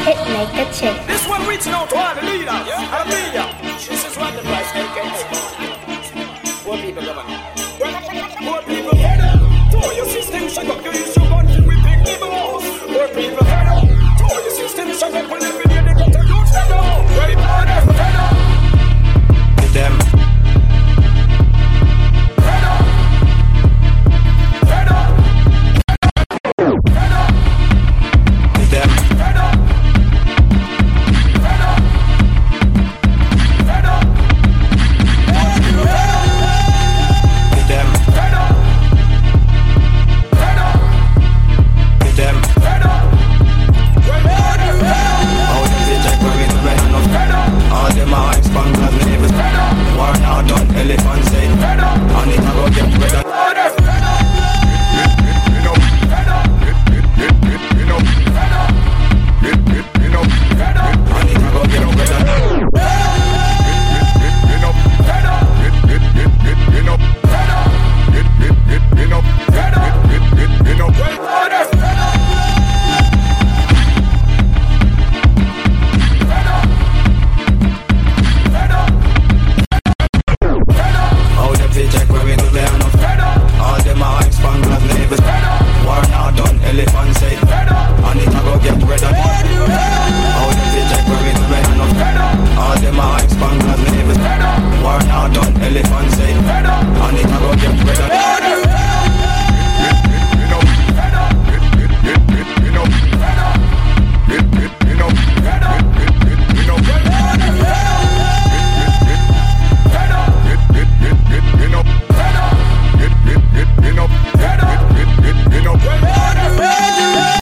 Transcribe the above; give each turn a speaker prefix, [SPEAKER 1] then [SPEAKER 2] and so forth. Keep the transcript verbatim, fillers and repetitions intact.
[SPEAKER 1] Hit make a chick.
[SPEAKER 2] This one reaching out to all the leaders. Hallelujah. This is what the price L K A. Poor people government.